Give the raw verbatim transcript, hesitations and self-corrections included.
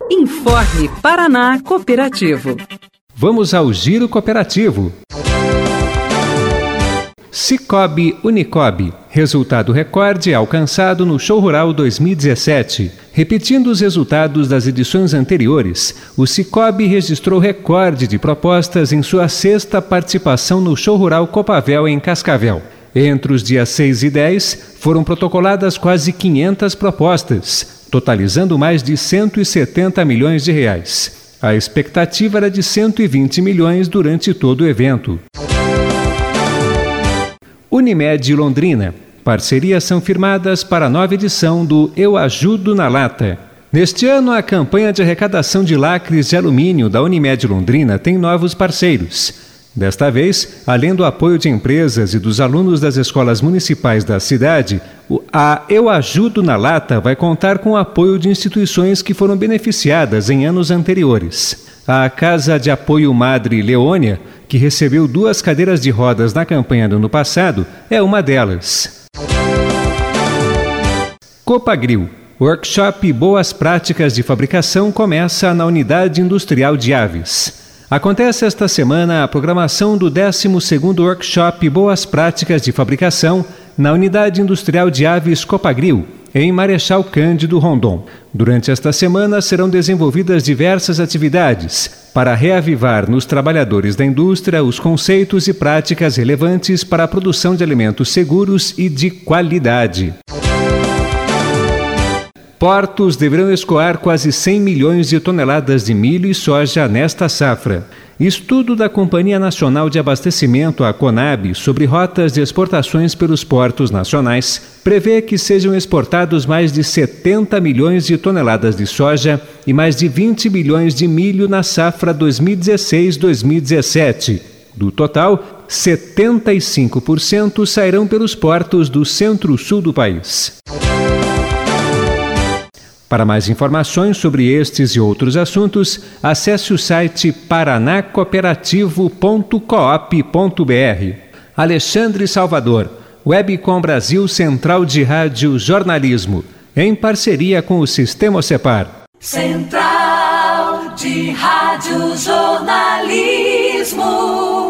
Informe Paraná Cooperativo. Vamos ao Giro Cooperativo. Cicobi Unicobi, resultado recorde alcançado no Show Rural dois mil e dezessete. Repetindo os resultados das edições anteriores, o Cicobi registrou recorde de propostas em sua sexta participação no Show Rural Copavel em Cascavel. Entre os dias seis e dez, foram protocoladas quase quinhentas propostas, totalizando mais de cento e setenta milhões de reais. A expectativa era de cento e vinte milhões durante todo o evento. Unimed Londrina. Parcerias são firmadas para a nova edição do Eu Ajudo na Lata. Neste ano, a campanha de arrecadação de lacres de alumínio da Unimed Londrina tem novos parceiros. Desta vez, além do apoio de empresas e dos alunos das escolas municipais da cidade, a Eu Ajudo na Lata vai contar com o apoio de instituições que foram beneficiadas em anos anteriores. A Casa de Apoio Madre Leônia, que recebeu duas cadeiras de rodas na campanha do ano passado, é uma delas. Copagril. Workshop Boas Práticas de Fabricação começa na Unidade Industrial de Aves. Acontece esta semana a programação do décimo segundo Workshop Boas Práticas de Fabricação na Unidade Industrial de Aves Copagril, em Marechal Cândido Rondon. Durante esta semana serão desenvolvidas diversas atividades para reavivar nos trabalhadores da indústria os conceitos e práticas relevantes para a produção de alimentos seguros e de qualidade. Portos deverão escoar quase cem milhões de toneladas de milho e soja nesta safra. Estudo da Companhia Nacional de Abastecimento, a CONAB, sobre rotas de exportações pelos portos nacionais, prevê que sejam exportados mais de setenta milhões de toneladas de soja e mais de vinte milhões de milho na safra dois mil e dezesseis dois mil e dezessete. Do total, setenta e cinco por cento sairão pelos portos do centro-sul do país. Para mais informações sobre estes e outros assuntos, acesse o site paraná cooperativo ponto coop ponto br. Alexandre Salvador, Webcom Brasil Central de Rádio Jornalismo, em parceria com o Sistema Cepar. Central de Rádio Jornalismo.